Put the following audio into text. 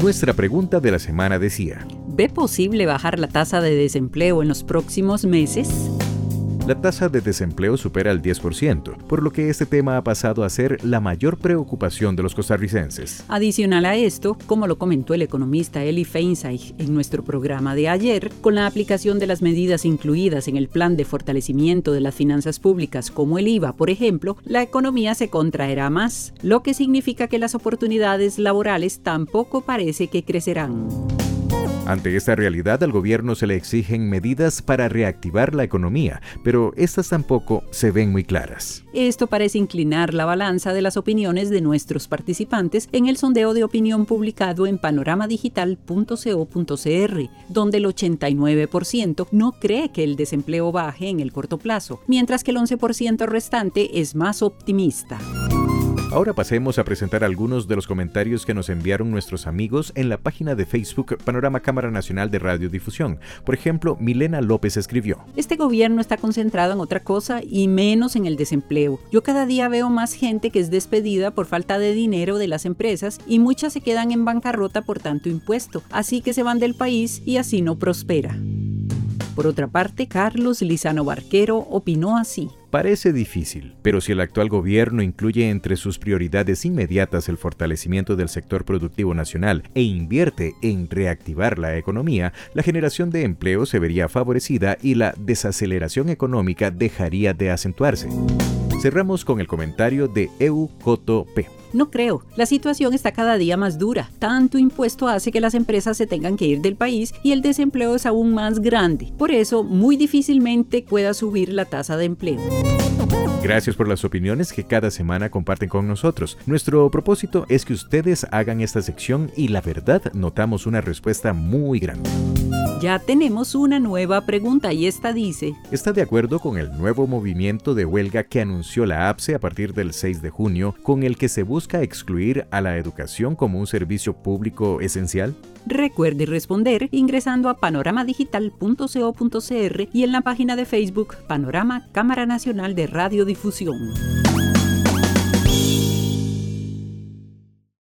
Nuestra pregunta de la semana decía: ¿ve posible bajar la tasa de desempleo en los próximos meses? La tasa de desempleo supera el 10%, por lo que este tema ha pasado a ser la mayor preocupación de los costarricenses. Adicional a esto, como lo comentó el economista Eli Feinstein en nuestro programa de ayer, con la aplicación de las medidas incluidas en el plan de fortalecimiento de las finanzas públicas, como el IVA, por ejemplo, la economía se contraerá más, lo que significa que las oportunidades laborales tampoco parece que crecerán. Ante esta realidad, al gobierno se le exigen medidas para reactivar la economía, pero estas tampoco se ven muy claras. Esto parece inclinar la balanza de las opiniones de nuestros participantes en el sondeo de opinión publicado en panoramadigital.co.cr, donde el 89% no cree que el desempleo baje en el corto plazo, mientras que el 11% restante es más optimista. Ahora pasemos a presentar algunos de los comentarios que nos enviaron nuestros amigos en la página de Facebook Panorama Cámara Nacional de Radiodifusión. Por ejemplo, Milena López escribió: Este gobierno está concentrado en otra cosa y menos en el desempleo. Yo cada día veo más gente que es despedida por falta de dinero de las empresas y muchas se quedan en bancarrota por tanto impuesto, así que se van del país y así no prospera. Por otra parte, Carlos Lizano Barquero opinó así: Parece difícil, pero si el actual gobierno incluye entre sus prioridades inmediatas el fortalecimiento del sector productivo nacional e invierte en reactivar la economía, la generación de empleo se vería favorecida y la desaceleración económica dejaría de acentuarse. Cerramos con el comentario de Eu Coto P. No creo. La situación está cada día más dura. Tanto impuesto hace que las empresas se tengan que ir del país y el desempleo es aún más grande. Por eso, muy difícilmente pueda subir la tasa de empleo. Gracias por las opiniones que cada semana comparten con nosotros. Nuestro propósito es que ustedes hagan esta sección y la verdad notamos una respuesta muy grande. Ya tenemos una nueva pregunta y esta dice: ¿Está de acuerdo con el nuevo movimiento de huelga que anunció la APSE a partir del 6 de junio, con el que se busca excluir a la educación como un servicio público esencial? Recuerde responder ingresando a panoramadigital.co.cr y en la página de Facebook Panorama Cámara Nacional de Radiodifusión.